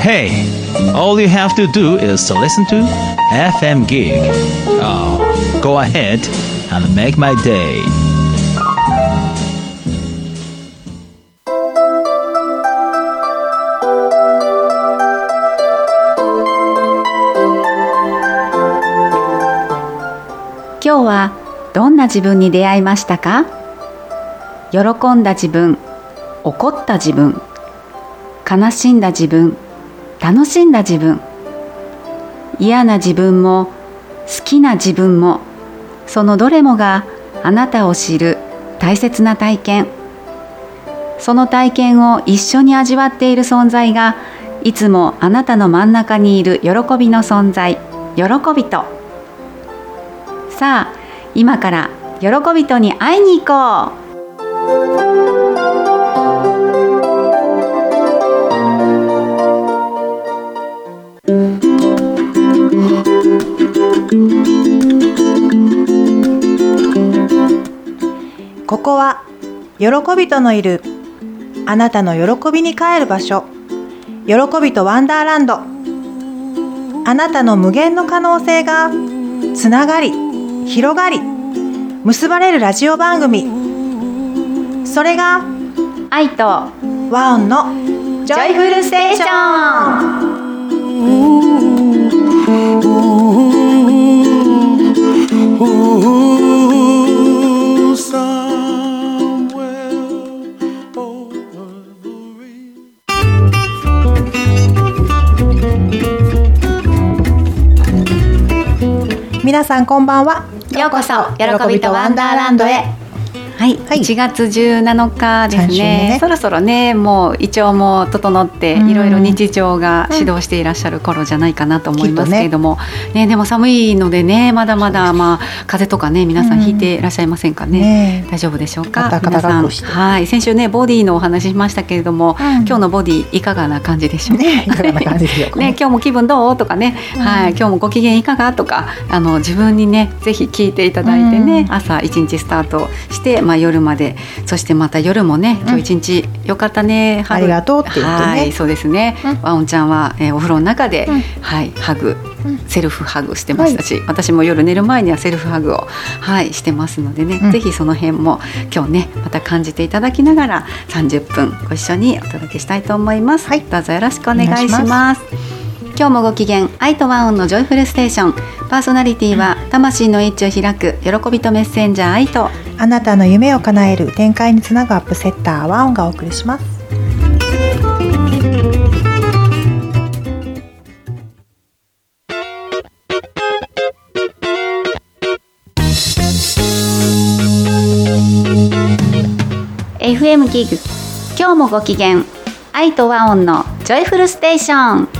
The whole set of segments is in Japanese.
Hey, all you have to do is to listen to FM Gig. Oh, go ahead and make my day. 今日はどんな自分に出会いましたか？喜んだ自分、怒った自分、悲しんだ自分、楽しんだ自分、嫌な自分も好きな自分も、そのどれもがあなたを知る大切な体験。その体験を一緒に味わっている存在が、いつもあなたの真ん中にいる喜びの存在、喜びと。さあ、今から喜びとに会いに行こう。 ここは喜びとのいるあなたの喜びに帰る場所、喜びとワンダーランド。あなたの無限の可能性がつながり、広がり、結ばれるラジオ番組。それが愛と和音のジョイフルステーション。皆さんこんばんは。 ようこそ喜びとワンダーランドへ。はい、1月17日ですね。そろそろね、もう胃腸も整っていろいろ日常が始動していらっしゃる頃じゃないかなと思いますけれども、ね、でも寒いのでね、まだまだ風邪とかね、皆さんひいていらっしゃいませんかね。大丈夫でしょうか、皆さん。はい、先週ねボディのお話しましたけれども、今日のボディいかがな感じでしょうか。いかがな感じでしょうかね。今日も気分どうとかね、はい、今日もご機嫌いかがとか、自分にねぜひ聞いていただいてね、朝一日スタートして、夜まで、そしてまた夜もね、今日一日よかったね、 ありがとうって言ってね。 はい、そうですね。ワオンちゃんは、お風呂の中で、はい、ハグ、セルフハグしてましたし、私も夜寝る前にはセルフハグを、はい、してますのでね、ぜひその辺も今日ねまた感じていただきながら30分ご一緒にお届けしたいと思います。どうぞよろしくお願いします。今日もご機嫌、愛とワオンのジョイフルステーション。パーソナリティは魂のエッジを開く喜びとメッセンジャー愛と、 あなたの夢を叶える展開につなぐアップセッターワオンがお送りします。 FM ギグ、今日もご機嫌、愛とワオンのジョイフルステーション。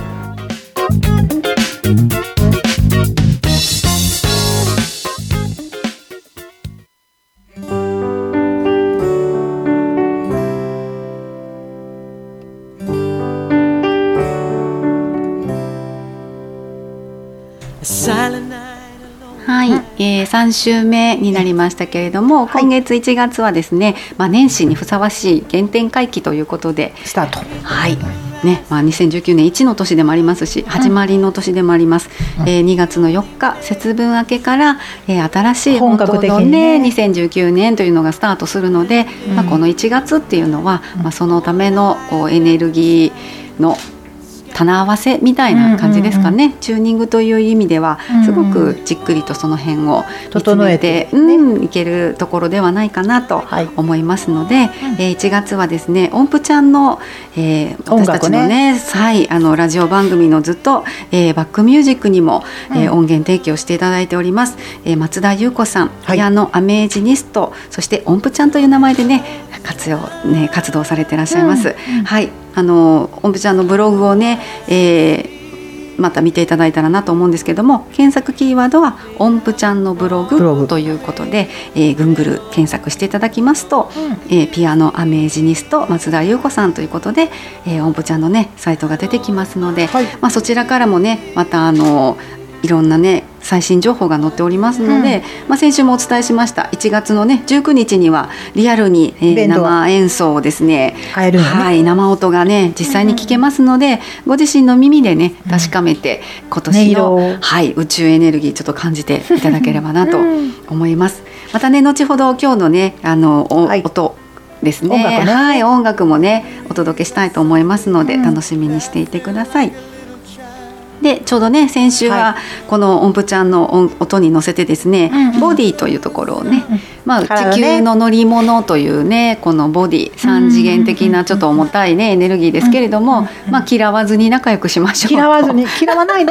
はい、3週目になりましたけれども、今月1月はですね、年始にふさわしい原点回帰ということでスタート。 はいね、2019年1の年でもありますし、始まりの年でもあります。2月の4日節分明けから、新しい本格的にね 2019年というのがスタートするので、この1月っていうのは、そのためのエネルギーの棚合わせみたいな感じですかね。チューニングという意味ではすごくじっくりとその辺を見つめていけるところではないかなと思いますので、1月はですね、音符ちゃんの、私たちのね、ラジオ番組のずっと、バックミュージックにも、音源提供していただいております、松田優子さん、ピアノアメージニスト、そして音符ちゃんという名前でね活動されていらっしゃいます。はい、音符ちゃんのブログをね、また見ていただいたらなと思うんですけども、検索キーワードは音符ちゃんのブログということで、Google 検索していただきますと、ピアノアメージニスト松田優子さんということで、音符ちゃんのねサイトが出てきますので、そちらからもねまたいろんなね最新情報が載っておりますので、先週もお伝えしました1月のね19日にはリアルに、生演奏をですね、はい、生音がね実際に聞けますので、ご自身の耳でね確かめて、今年の、はい、宇宙エネルギーちょっと感じていただければなと思います。またね後ほど今日のね音ですね、はい、音楽もねお届けしたいと思いますので、楽しみにしていてください。でちょうどね先週はこの音符ちゃんの音に乗せてですね、ボディというところをね、地球の乗り物というねこのボディ3次元的なちょっと重たいねエネルギーですけれども、嫌わずに仲良くしましょうと。 嫌わずに、嫌わないで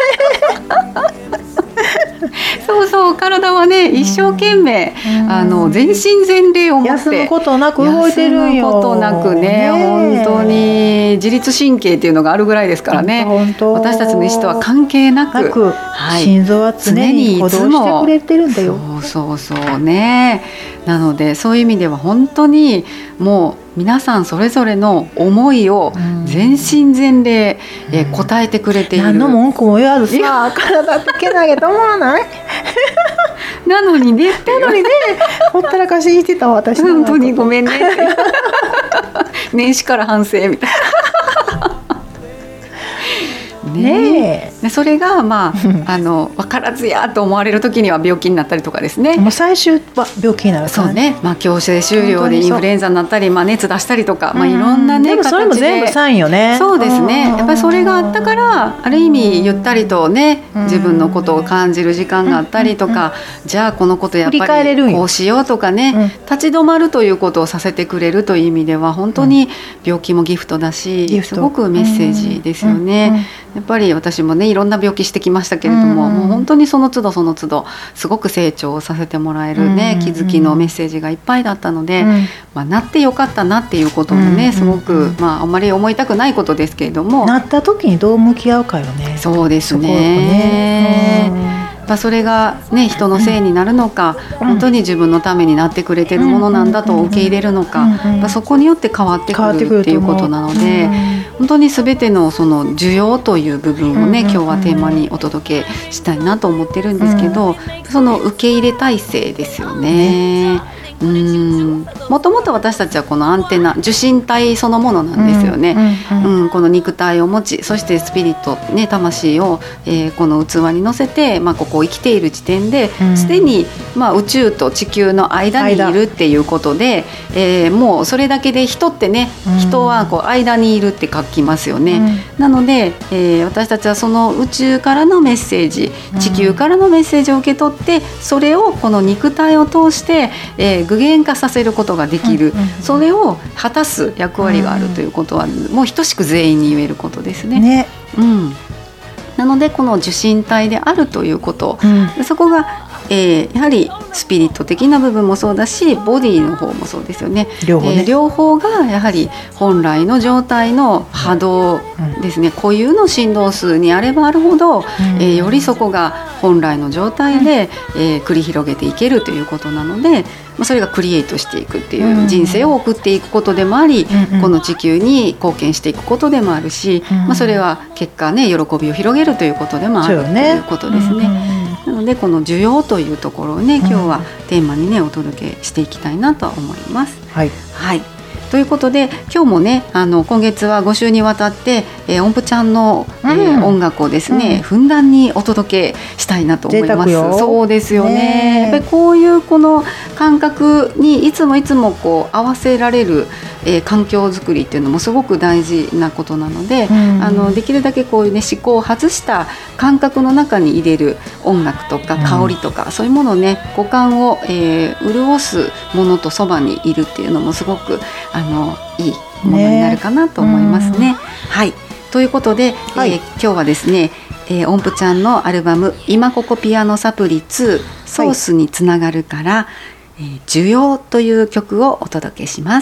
そうそう、体はね一生懸命全身全霊を持って休むことなく動いてるんよ。 休むことなくね、本当に自律神経っていうのがあるぐらいですからね、私たちの意思とは関係なく、はい、 心臓は常に鼓動してくれてるんだよ。 そうね。なのでそういう意味では本当にもう皆さんそれぞれの思いを全身全霊、答えてくれている。 何の文句も言わずさ、体ってけなげと思わないなのにねほったらかしにしてた私。 本当にごめんね年始から反省みたいなねえ、それが分からずやと思われる時には病気になったりとかですね。 もう最終は病気になるからね。 そうね、強制終了でインフルエンザになったり、熱出したりとか、いろんなねでもそれも全部サインよね。 そうですね、やっぱりそれがあったからある意味ゆったりとね自分のことを感じる時間があったりとか、じゃあこのことやっぱりこうしようとかね、立ち止まるということをさせてくれるという意味では本当に病気もギフトだし、すごくメッセージですよね。やっぱり私もねいろんな病気してきましたけれども、もう本当にその都度その都度すごく成長させてもらえるね、気づきのメッセージがいっぱいだったので、なってよかったなっていうこともね、すごくあんまり思いたくないことですけれども、 なった時にどう向き合うかよね。 そうですね。それがね人のせいになるのか、本当に自分のためになってくれてるものなんだと受け入れるのか、そこによって変わってくるっていうことなので、本当に全てのその需要という部分をね、今日はテーマにお届けしたいなと思ってるんですけど、その受け入れ体制ですよね。もともと私たちはこのアンテナ受信体そのものなんですよね。この肉体を持ち、そしてスピリット、ね、魂を、この器に乗せて、ここを生きている時点ですでに、宇宙と地球の間にいるっていうことで、もうそれだけで人ってね、人はこう間にいるって書きますよね。なので、私たちはその宇宙からのメッセージ、地球からのメッセージを受け取って、それをこの肉体を通して、具現化させることができる、それを果たす役割があるということは、もう等しく全員に言えることですね。なのでこの受信体であるということ、そこが、やはりスピリット的な部分もそうだし、ボディの方もそうですよね。両方がやはり本来の状態の波動ですね、固有の振動数にあればあるほど、よりそこが本来の状態で、繰り広げていけるということなので、それがクリエイトしていくっていう人生を送っていくことでもあり、この地球に貢献していくことでもあるし、それは結果ね喜びを広げるということでもあるということですね。なのでこの需要というところをね、今日はテーマにねお届けしていきたいなとは思います。はい、ということで今日もね今月は5週にわたって、音符ちゃんの、音楽をですね、ふんだんにお届けしたいなと思います。そうですよね。やっぱりこういうこの感覚にいつもこう合わせられる、環境づくりっていうのもすごく大事なことなので、できるだけこういうね思考を外した感覚の中に入れる音楽とか香りとか、そういうものをね五感を、潤すものとそばにいるっていうのもすごくいいものになるかなと思いますね。ということで、今日はですね、音符ちゃんのアルバム今ここピアノサプリ2ソースにつながるから、需要という曲をお届けします。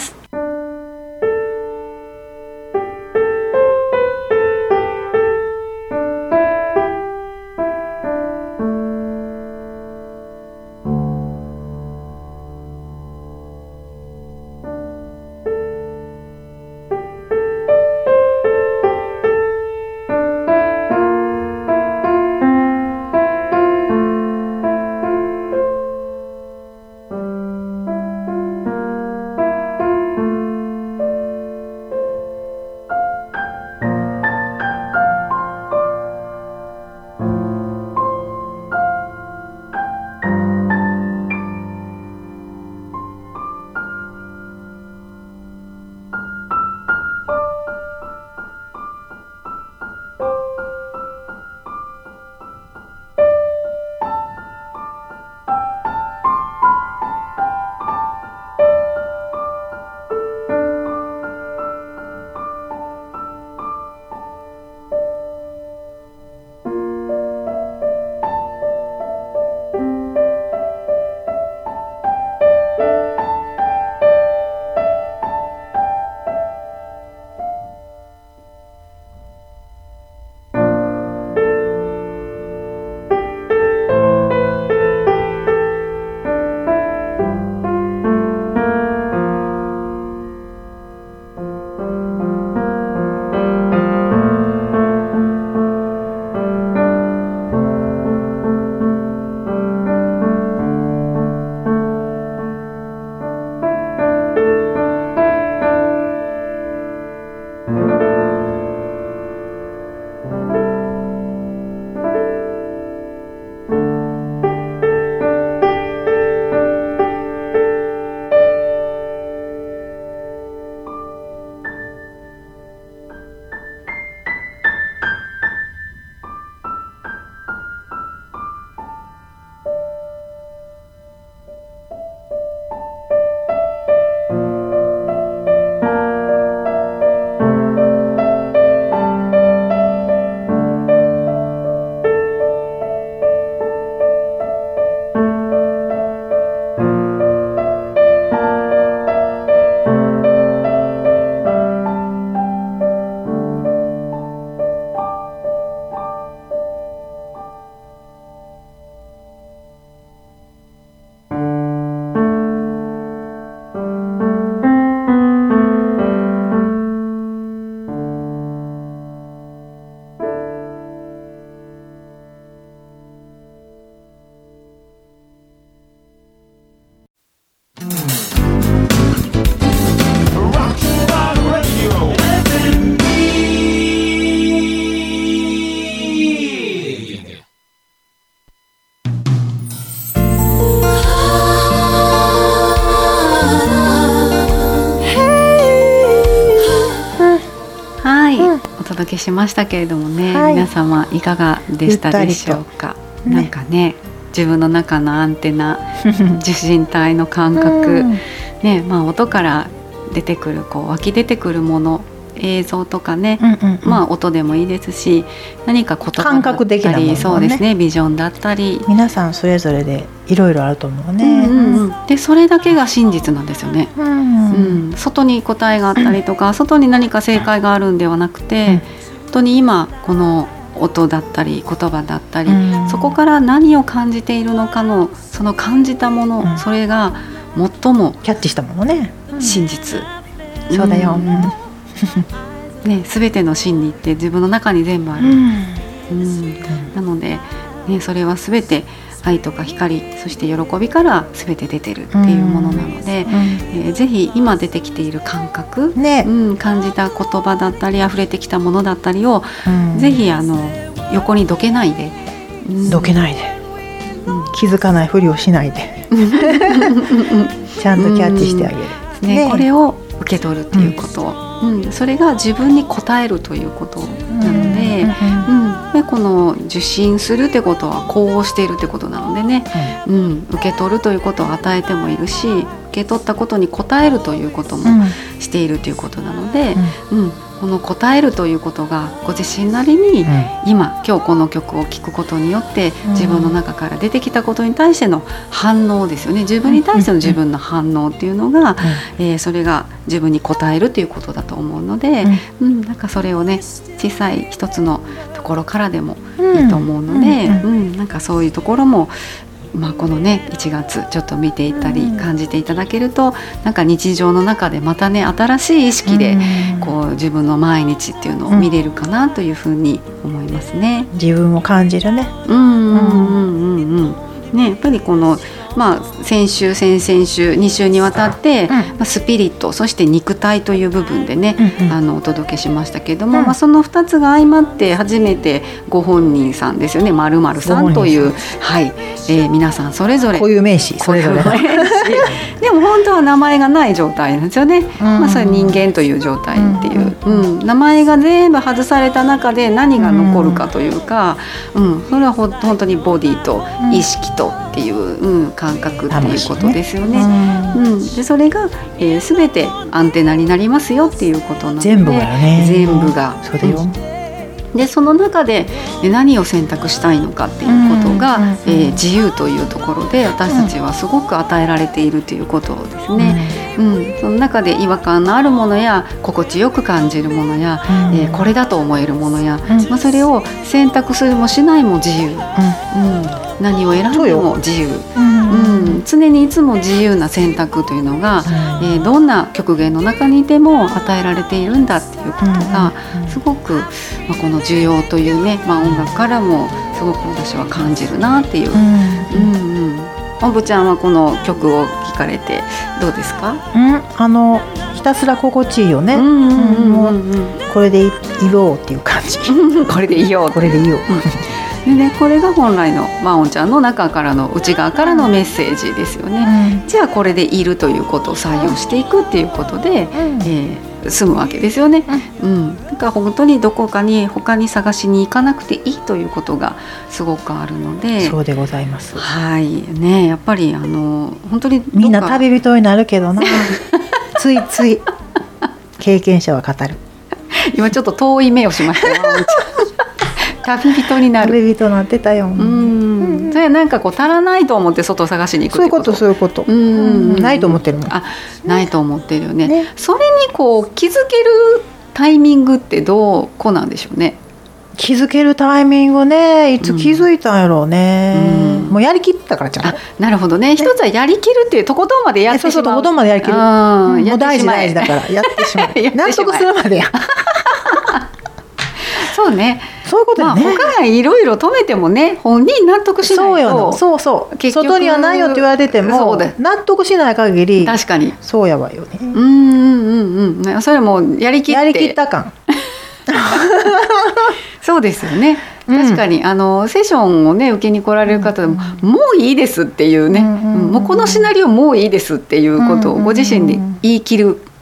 お届けしましたけれどもね、 はい、 皆様いかがでしたでしょうか。なんかね、自分の中のアンテナ受信体の感覚、ね、音から出てくる湧き出てくるもの、映像とかね、音でもいいですし、何か言葉だったり、 感覚的なものね、 そうですね、ビジョンだったり、 皆さんそれぞれでいろいろあると思うね、 でそれだけが真実なんですよね、外に答えがあったりとか、外に何か正解があるんではなくて、本当に今この音だったり言葉だったり、そこから何を感じているのかの、その感じたもの、それが最もキャッチしたものね、 真実、 そうだよ、 ね、全ての真理って自分の中に全部ある、なので、ね、それは全て愛とか光、そして喜びから全て出てるっていうものなので、ぜひ今出てきている感覚、感じた言葉だったり溢れてきたものだったりを、ぜひ横にどけないで、 どけないで、気づかないふりをしないでちゃんとキャッチしてあげる、 これを受け取るっていうことを、それが自分に応えるということなので、でこの受信するってことは呼応しているってことなのでね、受け取るということを与えてもいるし、受け取ったことに応えるということもしているということなので、この応えるということがご自身なりに、今日この曲を聴くことによって自分の中から出てきたことに対しての反応ですよね。自分に対しての自分の反応っていうのが、それが自分に応えるということだと思うので、なんかそれをね、小さい一つのところからでもいいと思うので、なんかそういうところもこのね1月ちょっと見ていたり感じていただけると、なんか日常の中でまたね新しい意識で自分の毎日っていうのを見れるかなというふうに思いますね。 自分を感じるね。 ね、やっぱりこの先週先々週2週にわたって、スピリット、そして肉体という部分でね、お届けしましたけれども、その2つが相まって初めてご本人さんですよね、〇〇さんという、皆さんそれぞれ固有名詞それぞれでも本当は名前がない状態なんですよね。それ人間という状態っていう、名前が全部外された中で何が残るかというか、それは本当にボディと意識とっていう、感覚っていうことですよね。でそれが、全てアンテナになりますよっていうことなので、 全部がね、 全部がそうだよ。 でその中で何を選択したいのかっていうことが、自由というところで私たちはすごく与えられているということですね。その中で違和感のあるものや心地よく感じるものや、これだと思えるものや、それを選択するもしないも自由、何を選んでも自由、常にいつも自由な選択というのが、どんな極限の中にいても与えられているんだっていうことがすごく、この需要というね、音楽からもすごく私は感じるなっていう。おぶちゃんはこの曲を聴かれてどうですか？ ひたすら心地いいよね。これでいようっていう感じこれでいよう、 これでいようでね、これが本来のまおんちゃんの中からの内側からのメッセージですよね。じゃあこれでいるということを採用していくっていうことで、済むわけですよね。だから本当にどこかに他に探しに行かなくていいということがすごくあるので。 そうでございます。 ね、やっぱり本当にみんな旅人になるけどなついつい経験者は語る。 今ちょっと遠い目をしましたよ旅人になる。 旅人なってたよ。 それなんか足らないと思って外を探しに行くってこと。 そういうこと。ないと思ってるもん。 ないと思ってるよね。それに気づけるタイミングってどこなんでしょうね。 気づけるタイミングね、いつ気づいたんやろうね。もうやりきったからじゃん。 なるほどね。一つはやりきるっていうとことんまでやってしまう。 そうとことんまでやりきる。もう大事だからやってしまう。納得するまでや。 そうね。 そういうことよね。 他がいろいろ止めてもね、本人納得しないと。 そうよ。そう。外にはないよって言われてても納得しない限り。確かに。 そうやわよね。 それもやりきって。 やりきった感。 そうですよね。確かにセッションをね受けに来られる方でも、もういいですっていうね、もうこのシナリオもういいですっていうことをご自身で言い切る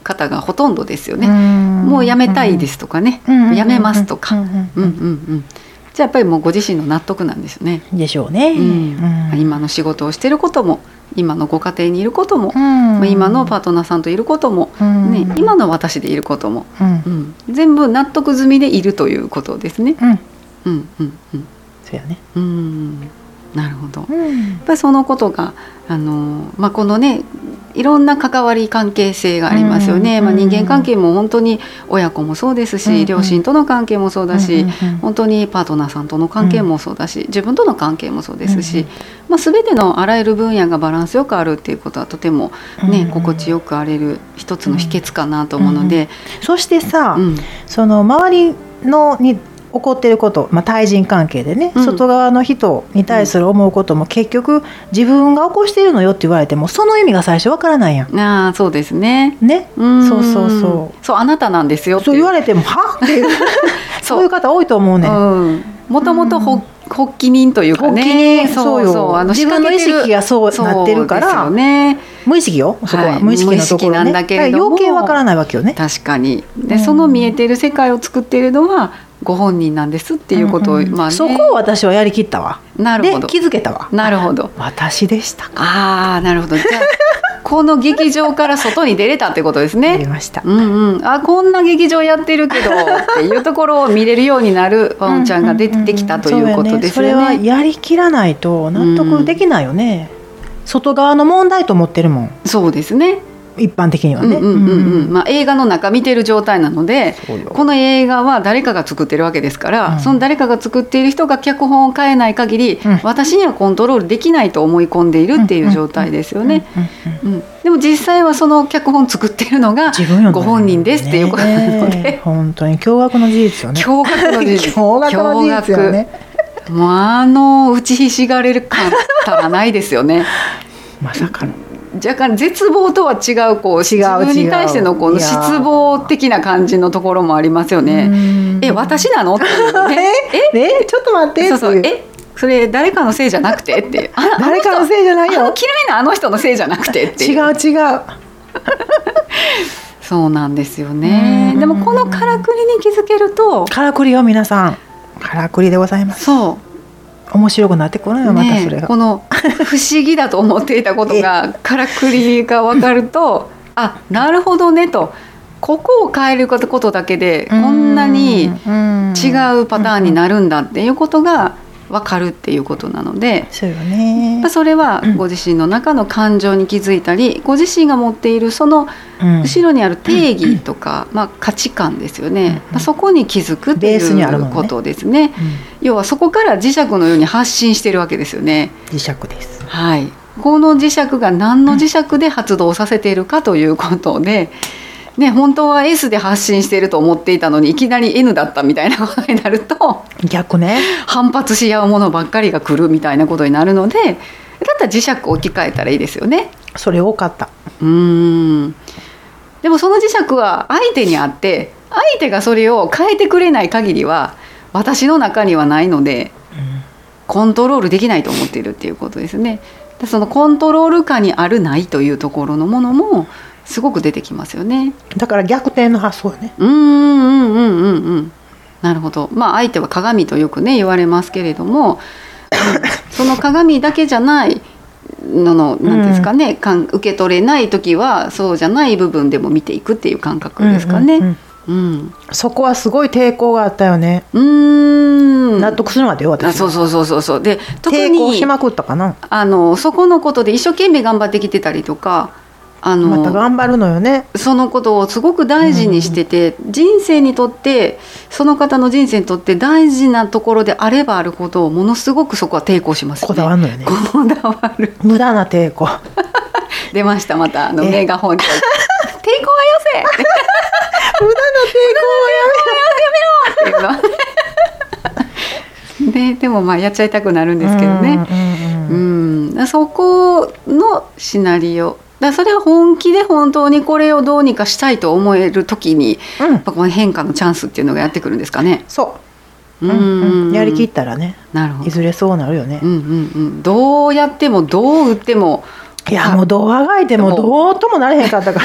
方がほとんどですよね。もう辞めたいですとかね、辞めますとか、じゃあやっぱりもうご自身の納得なんですよね。 でしょうね。 今の仕事をしていることも、今のご家庭にいることも、今のパートナーさんといることも、今の私でいることも、全部納得済みでいるということですね。 そうやね。 なるほど。やっぱりそのことがこのね、いろんな関わり関係性がありますよね。人間関係も本当に親子もそうですし、両親との関係もそうだし、本当にパートナーさんとの関係もそうだし、自分との関係もそうですし、全てのあらゆる分野がバランスよくあるっていうことはとてもね、心地よくあれる一つの秘訣かなと思うので、 そしてさ、その周りのに起こっていること、対人関係でね、外側の人に対する思うことも結局自分が起こしているのよって言われてもその意味が最初わからないやん。 そうですね。 そうあなたなんですよってそう言われてもはっていうそういう方多いと思うね。 もともと発起人というかね、 そう自分の意識がそうなってるから、無意識よ、そこは無意識のところね。 なんだけれども余計わからないわけよね。 確かに。でその見えている世界を作っているのはご本人なんですっていうことを、 そこを私はやりきったわ。 なるほど。 で気づけたわ。 なるほど。 私でしたか。なるほど。じゃあこの劇場から外に出れたってことですね。 出ました。 こんな劇場やってるけどっていうところを見れるようになるワンちゃんが出てきたということですよね。 それはやりきらないと納得できないよね。外側の問題と思ってるもん。 そうですね。 一般的にはね。 映画の中見てる状態なので、この映画は誰かが作ってるわけですから、その誰かが作っている人が脚本を変えない限り、私にはコントロールできないと思い込んでいるっていう状態ですよね。でも実際はその脚本作っているのがご本人ですっていうことなので、 本当に驚愕の事実よね。 驚愕の事実。 驚愕の事実よね。 もう打ちひしがれる感たらないですよね。 まさかの。 若干絶望とは違う自分に対してのこの失望的な感じのところもありますよね。私なのっていうね。 ちょっと待ってそれ誰かのせいじゃなくてって誰かのせいじゃないよ。 嫌いなあの人のせいじゃなくてっていう。 違うそうなんですよね。でもこのからくりに気づけると、 からくりよ皆さん、からくりでございます。面白くなってくるのよ、またそれが。 この不思議だと思っていたことがからくりが分かるとなるほどねと、ここを変えることだけでこんなに違うパターンになるんだっていうことが分かるっていうことなので、 そうよね。 それはご自身の中の感情に気づいたり、ご自身が持っているその後ろにある定義とか、価値観ですよね。そこに気づくということですね。要はそこから磁石のように発信しているわけですよね。 磁石です。 はい。この磁石が何の磁石で発動させているかということで、本当は S で発信していると思っていたのにいきなり N だったみたいなことになると、 逆ね、 反発し合うものばっかりが来るみたいなことになるので、だったら磁石を置き換えたらいいですよね。 それ多かった。 でもその磁石は相手にあって、相手がそれを変えてくれない限りは私の中にはないので、コントロールできないと思っているっていうことですね。でそのコントロール下にあるないというところのものもすごく出てきますよね。 だから逆転の発想よね。 なるほど。相手は鏡とよくね言われますけれども、その鏡だけじゃないの何ですかね、受け取れない時はそうじゃない部分でも見ていくっていう感覚ですかね。 そこはすごい抵抗があったよね。納得するまでよ私。 そうで特に抵抗しまくったかな。 そこのことで一生懸命頑張ってきてたりとか、 また頑張るのよね。 そのことをすごく大事にしてて、人生にとってその方の人生にとって大事なところであればあるほどものすごくそこは抵抗しますよね。 こだわるのよね。 こだわる。 無駄な抵抗。 出ましたまたメガホン。抵抗はよせ。 無駄な抵抗はやめろ。 でもやっちゃいたくなるんですけどね。そこのシナリオ。それは本気で本当にこれをどうにかしたいと思える時に、この変化のチャンスっていうのがやってくるんですかね。 そう、やりきったらね、 なるほど、 いずれそうなるよね。 どうやってもどう打っても、 いやもうどうあがいてもどうともなれへんかったから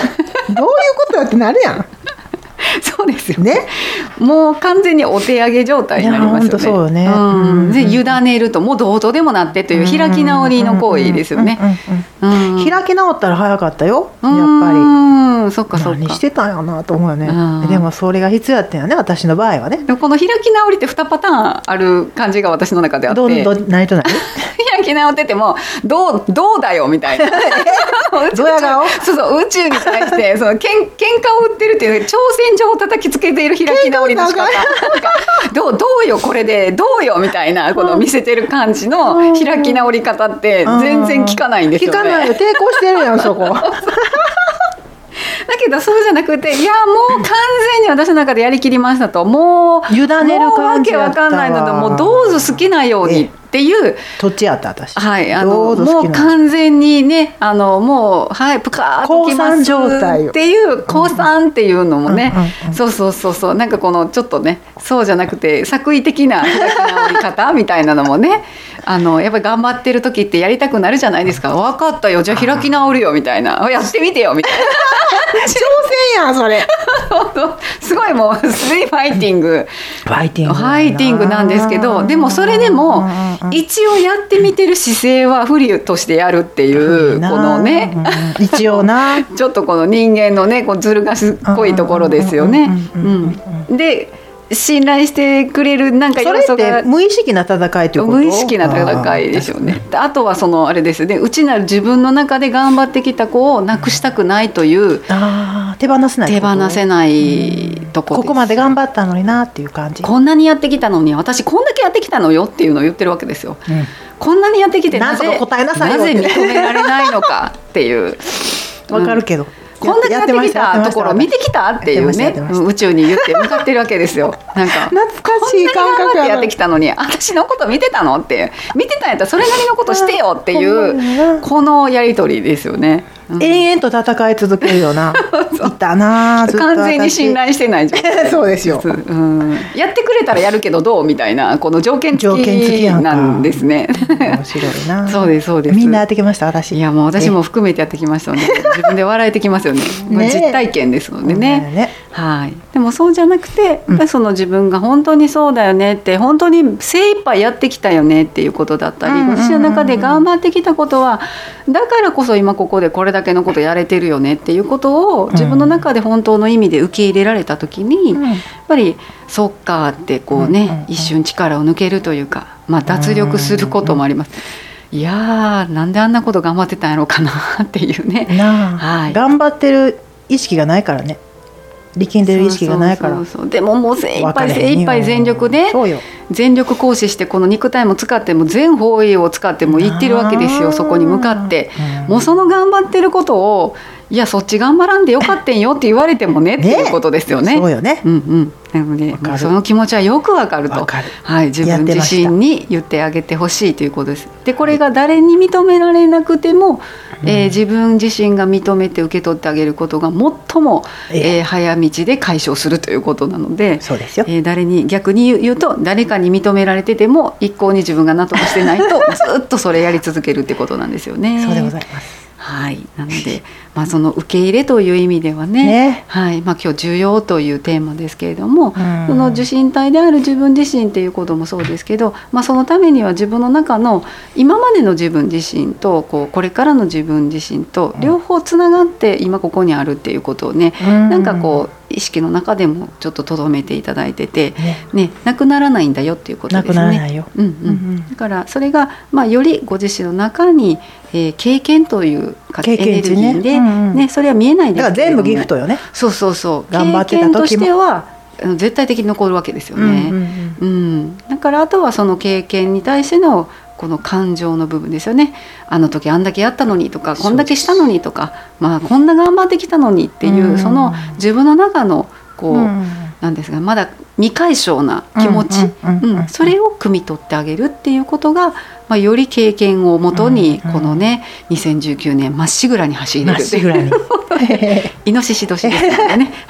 ことやってなるやん。 そうですよね。 もう完全にお手上げ状態になりますよね。 いや本当そうよね。 で委ねるともうどうとでもなってという開き直りの行為ですよね。 開き直ったら早かったよ、やっぱり。 そっかそっか。 何してたんやなと思うよね。でもそれが必要やったんよね、私の場合はね。 でもこの開き直りって2パターンある感じが私の中であって、 何と何開き直っててもどうだよみたいなドヤ顔そう宇宙に対してその喧嘩を売ってるっていう挑戦状を叩きつけている開き直りの仕方なんかどうよこれでどうよみたいなこの見せてる感じの開き直り方って全然効かないんですよね。 効かないよ、抵抗してるやんそこだけどそうじゃなくて、いやもう完全に私の中でやりきりましたと、もう委ねる感じもうわけわかんないので、もうどうぞ好きなようにっていうどっちやった私。 はい、もう完全にねもうはいプカーッときますっていう降参っていうのもね、そうなんかこのちょっとねそうじゃなくて作為的な開き直り方みたいなのもねやっぱり頑張ってる時ってやりたくなるじゃないですか。分かったよじゃあ開き直るよみたいな、やってみてよみたいな挑戦やんそれすごいもうスリーファイティングなんですけど、でもそれでも一応やってみてる姿勢は不利としてやるっていうこのね一応なちょっとこの人間のねこうずる賢いところですよね。で信頼してくれるなんか要素が、 それって無意識な戦いということ？ 無意識な戦いでしょうね。あとはそのあれですね、内なる自分の中で頑張ってきた子をなくしたくないという、 手放せないとこです。 ここまで頑張ったのになっていう感じ。 こんなにやってきたのに私こんだけやってきたのよっていうのを言ってるわけですよ。こんなにやってきてなぜ認められないのかっていうわかるけど、 こんだけやってきたところ見てきたっていうね、宇宙に言って向かってるわけですよ。なんか懐かしい感覚やってきたのに私のこと見てたのって見てたんやったらそれなりのことしてよっていうこのやり取りですよね。 延々と戦い続けるよな。いたなずっと完全に信頼してない状態そうですよ。 やってくれたらやるけどどうみたいなこの条件付きなんですね。 面白いな。 そうですみんなやってきました私。 いやもう私も含めてやってきましたので自分で笑えてきますよね。実体験ですのでね。はい。でもそうじゃなくてやっぱりその自分が本当にそうだよねって本当に精一杯やってきたよねっていうことだったり、私の中で頑張ってきたことはだからこそ今ここでこれだけのことやれてるよねっていうことを自分の中で本当の意味で受け入れられた時に、やっぱりそっかってこうね、一瞬力を抜けるというか、脱力することもあります。いやーなんであんなこと頑張ってたんやろうかなっていうね。 頑張ってる意識がないからね、力んでる意識がないから。 でももう精一杯全力で全力行使してこの肉体も使っても全方位を使ってもいってるわけですよ。そこに向かって、もうその頑張ってることをいやそっち頑張らんでよかったんよって言われてもねっていうことですよね。 そうよね。 なのでその気持ちはよくわかると、自分自身に言ってあげてほしいということです。でこれが誰に認められなくても、自分自身が認めて受け取ってあげることが最も、早道で解消するということなので、 そうですよ。 誰に逆に言うと誰かに認められてても一向に自分が納得してないとずっとそれやり続けるってことなんですよね。 そうでございます。 はい、なので、その受け入れという意味ではね、今日重要というテーマですけれども、その受信体である自分自身っていうこともそうですけど、そのためには自分の中の今までの自分自身とこれからの自分自身と両方つながって今ここにあるっていうことをね、なんか意識の中でもちょっと留めていただいてて、なくならないんだよっていうことですね。 なくならないよ。 だからそれがよりご自身の中に、経験というエネルギーで、それは見えないですけども、だから全部ギフトよね。 そう頑張ってた時も経験としては絶対的に残るわけですよね。だからあとはその経験に対してのこの感情の部分ですよね。あの時あんだけやったのにとかこんだけしたのにとか、こんな頑張ってきたのにっていう、その自分の中のなんですがまだ未解消な気持ち、それを汲み取ってあげるっていうことが、より経験をもとにこのね2019年まっしぐらに走れるイノシシ年ですのでね、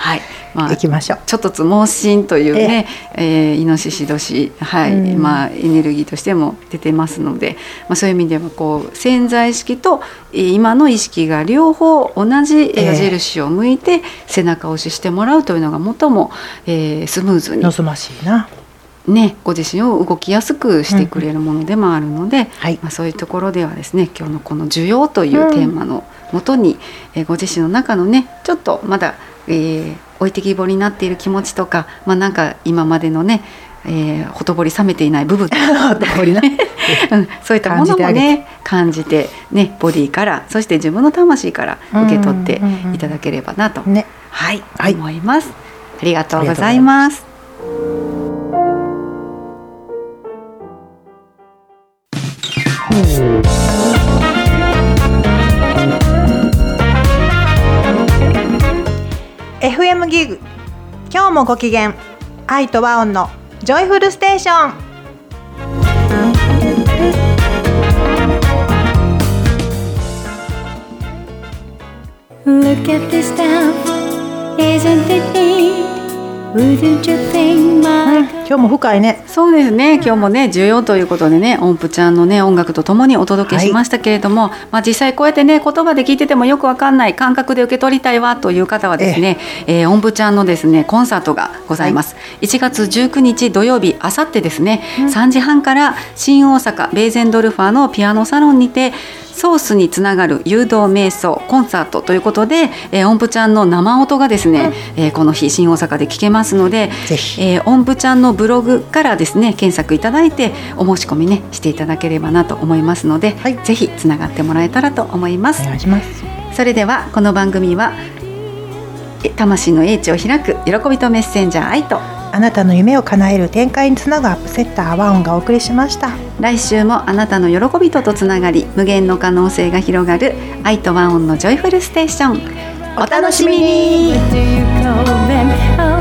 行きましょう。 ちょっとつ猛進というね、イノシシ年、はい、エネルギーとしても出てますので、そういう意味ではこう潜在意識と今の意識が両方同じ矢印を向いて背中押ししてもらうというのが最も、スムーズに望ましいな。 ね、ご自身を動きやすくしてくれるものでもあるので、そういうところではですね、今日のこの需要というテーマのもとに、ご自身の中のねちょっとまだ、置いてきぼりになっている気持ちとか、なんか今までのね、ほとぼり冷めていない部分とかそういったものもね感じてね、ボディからそして自分の魂から受け取っていただければなと、思います。ありがとうございます。 FM ギグ、今日もご機嫌、愛と和音のジョイフルステーション。 Look at this stuff, isn't it neat? Wouldn't you think my... 今日も深いね。 そうですね、今日もね需要ということでね、音符ちゃんのね音楽とともにお届けしましたけれども、実際こうやってね言葉で聞いててもよくわかんない、感覚で受け取りたいわという方はですね、音符ちゃんのですねコンサートがございます。1月19日土曜日、あさってですね、3時半から新大阪ベーゼンドルファーのピアノサロンにてソースにつながる誘導瞑想コンサートということで、音符ちゃんの生音がですね、この日新大阪で聞けますので、 ぜひ、 音符ちゃんのブログからですね検索いただいてお申し込みねしていただければなと思いますので、ぜひつながってもらえたらと思います。 お願いします。 それではこの番組は魂の英知を開く喜びとメッセンジャー愛と、 あなたの夢を叶える展開につなぐアップセッター和音がお送りしました。 来週もあなたの喜びとつながり、無限の可能性が広がる愛と和音のジョイフルステーション、お楽しみに。